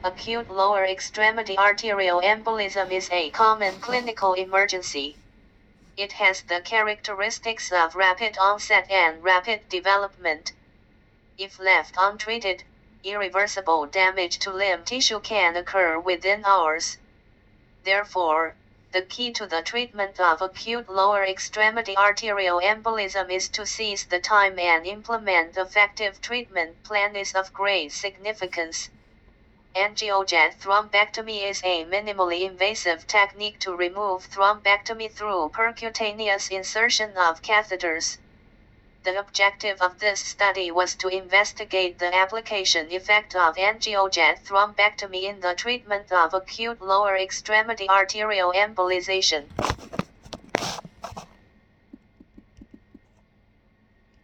Acute lower extremity arterial embolism is a common clinical emergency. It has the characteristics of rapid onset and rapid development. If left untreated, irreversible damage to limb tissue can occur within hours. Therefore, the key to the treatment of acute lower extremity arterial embolism is to seize the time and implement effective treatment plan is of great significance. Angiojet thrombectomy is a minimally invasive technique to remove thrombectomy through percutaneous insertion of catheters. The objective of this study was to investigate the application effect of angiojet thrombectomy in the treatment of acute lower extremity arterial embolization.